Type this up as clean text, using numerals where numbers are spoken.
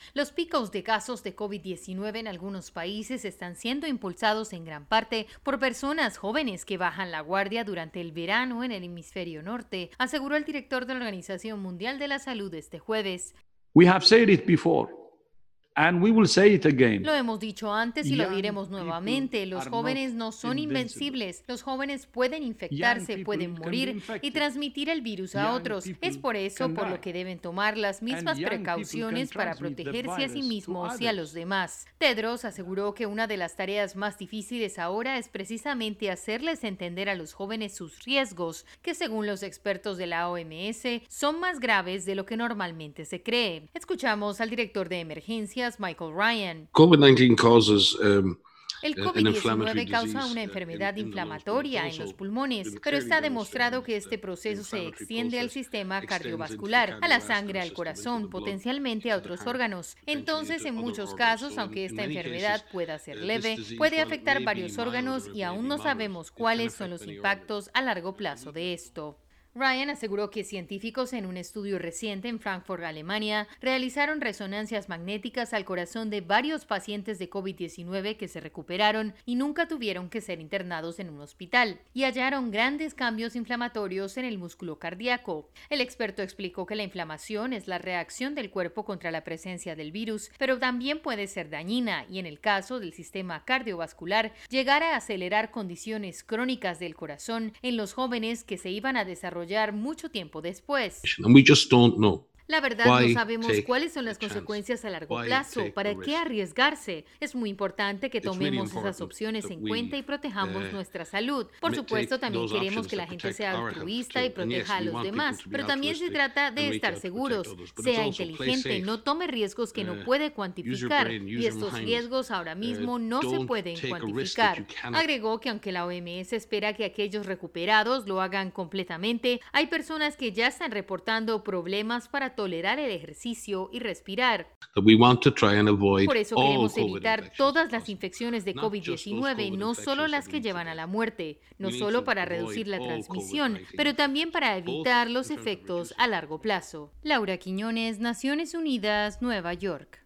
Los picos de casos de COVID-19 en algunos países están siendo impulsados en gran parte por personas jóvenes que bajan la guardia durante el verano en el hemisferio norte, aseguró el director de la Organización Mundial de la Salud este jueves. We have said it before. And we will say it again. Lo hemos dicho antes y lo diremos nuevamente. Los jóvenes no son invencibles. Los jóvenes pueden infectarse, pueden morir y transmitir el virus a otros. Es por eso por lo que deben tomar las mismas precauciones para protegerse a sí mismos y a los demás. Tedros aseguró que una de las tareas más difíciles ahora es precisamente hacerles entender a los jóvenes sus riesgos, que según los expertos de la OMS son más graves de lo que normalmente se cree. Escuchamos al director de emergencias, Michael Ryan. COVID-19 causes El COVID-19 causa una enfermedad inflamatoria en los pulmones, pero está demostrado que este proceso se extiende al sistema cardiovascular, a la sangre, al corazón, potencialmente a otros órganos. Entonces, en muchos casos, aunque esta enfermedad pueda ser leve, puede afectar varios órganos y aún no sabemos cuáles son los impactos a largo plazo de esto. Ryan aseguró que científicos en un estudio reciente en Frankfurt, Alemania, realizaron resonancias magnéticas al corazón de varios pacientes de COVID-19 que se recuperaron y nunca tuvieron que ser internados en un hospital, y hallaron grandes cambios inflamatorios en el músculo cardíaco. El experto explicó que la inflamación es la reacción del cuerpo contra la presencia del virus, pero también puede ser dañina y, en el caso del sistema cardiovascular, llegar a acelerar condiciones crónicas del corazón en los jóvenes que se iban a desarrollar mucho tiempo después. and we just don't know. La verdad, no sabemos cuáles son las consecuencias a largo plazo. ¿Para qué arriesgarse? Es muy importante que tomemos esas opciones en cuenta y protejamos nuestra salud. Por supuesto, también queremos que la gente sea altruista y proteja a los demás, pero también se trata de estar seguros. Sea inteligente, no tome riesgos que no puede cuantificar, y estos riesgos ahora mismo no se pueden cuantificar. Agregó que aunque la OMS espera que aquellos recuperados lo hagan completamente, hay personas que ya están reportando problemas para tolerar el ejercicio y respirar. Por eso queremos evitar todas las infecciones de COVID-19, no solo las que llevan a la muerte, no solo para reducir la transmisión, pero también para evitar los efectos a largo plazo. Laura Quiñones, Naciones Unidas, Nueva York.